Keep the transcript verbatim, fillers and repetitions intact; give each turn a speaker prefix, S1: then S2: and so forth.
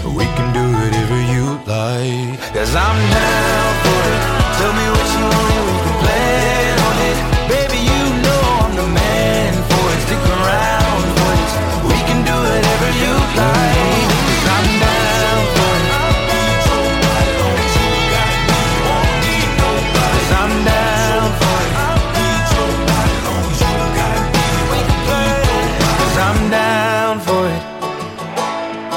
S1: We can do whatever you like. Cause I'm down